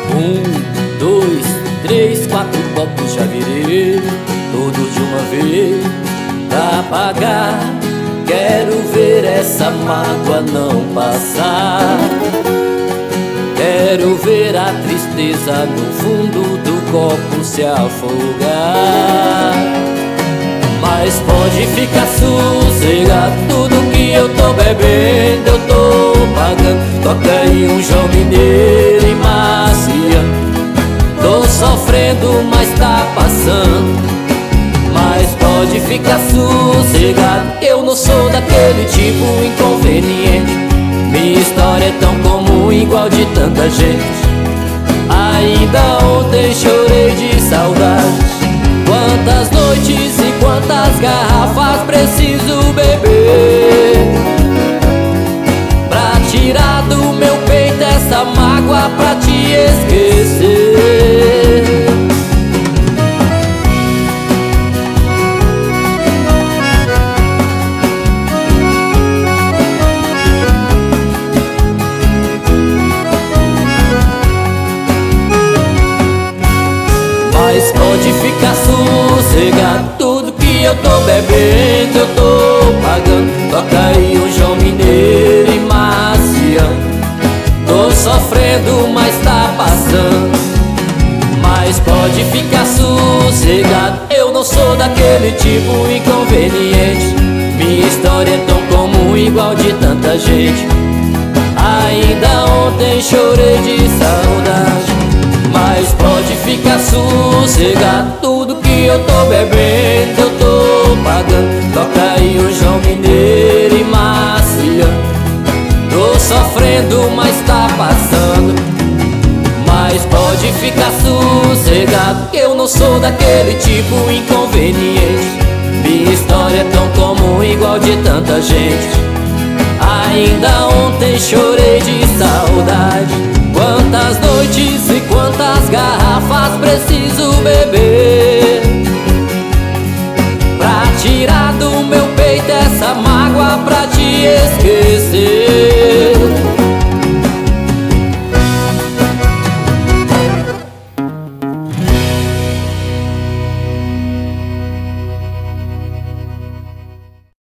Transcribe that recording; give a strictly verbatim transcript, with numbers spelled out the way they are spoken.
Um, dois, três, quatro copos já virei, todos de uma vez pra pagar. Quero ver essa mágoa não passar. Quero ver a tristeza no fundo do copo se afogar. Mas pode ficar sossegado, tudo que eu tô bebendo eu tô pagando. Toca aí um João Mineiro e Marciano. Tô sofrendo, mas tá passando. Mas pode ficar sossegado, eu não sou daquele tipo inconveniente. Minha história é tão comum, igual de tanta gente. Ainda ontem chorei de saudade. Quantas noites e quantas garrafas preciso beber pra tirar do meu peito essa mágoa, pra te esquecer. Mas pode ficar sossegado, tudo que eu tô bebendo eu tô pagando. Toca aí um João Mineiro e Marciano. Tô sofrendo, mas tá passando. Mas pode ficar sossegado, eu não sou daquele tipo inconveniente. Minha história é tão comum, igual de tanta gente. Ainda ontem chorei de saudade. Mas pode ficar sossegado, tudo que eu tô bebendo eu tô pagando. Toca aí o João Mineiro e Marciano. Tô sofrendo, mas tá passando. Mas pode ficar sossegado, eu não sou daquele tipo inconveniente. Minha história é tão comum, igual de tanta gente. Ainda ontem chorei de saudade. Quantas noites e quantas garrafas preciso beber